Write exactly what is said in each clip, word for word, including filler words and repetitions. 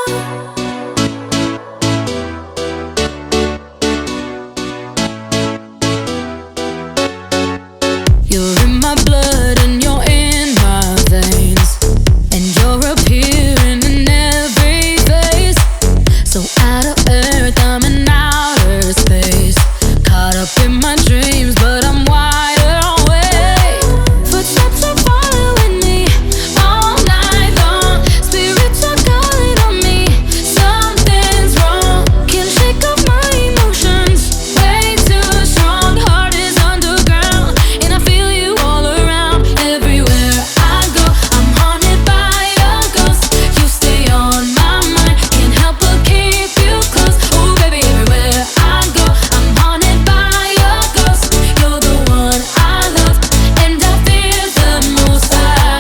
You're in my blood and you're in my veins, and you're appearing in every face. So out of earth, I'm in outer space, caught up in my dreams, but I'm wider awake. Footsteps are following me all night long. Spirits are calling on me. Something's wrong. Can't shake off my emotions. Way too strong. Heart is underground, and I feel you all around. Everywhere I go, I'm haunted by your ghost. You stay on my mind. Can't help but keep you close. Oh baby, everywhere I go, I'm haunted by your ghost. You're the one I love, and I fear the most.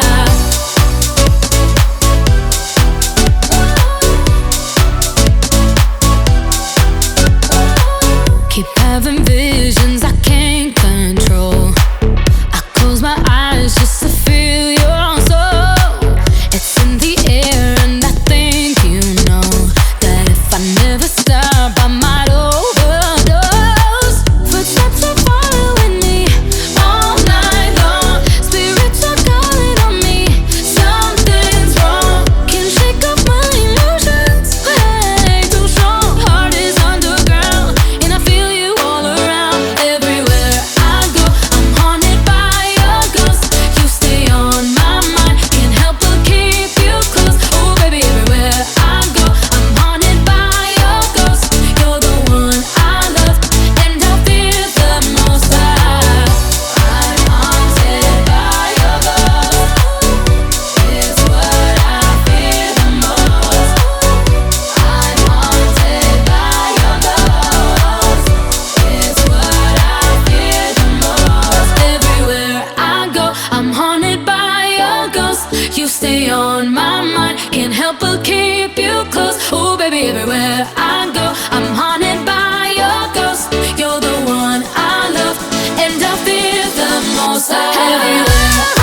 I keep having visions I can't control. I close my eyes just to feel your soul. It's in the air, and I think you know that if I never stop, I might overdose. Footsteps are following me all night long. Spirits are calling on me. Something's wrong. Can't shake off my emotions. Way too strong. Heart is underground, and I feel you all around. Everywhere I go, I'm haunted by your ghost. You stay on my mind. Can't help but keep you close. Oh baby, everywhere I go, I'm haunted by your ghost. You're the one I love, and I fear the most. I'm haunted by your ghost. It's what I fear the most. I'm haunted by your ghost. It's what I fear the most. Everywhere I go, I'm haunted by your ghost. You stay on my mind. Can't help but keep you close. Oh baby, everywhere I go, I'm haunted by your ghost. You're the one I love, and I fear the most. Everywhere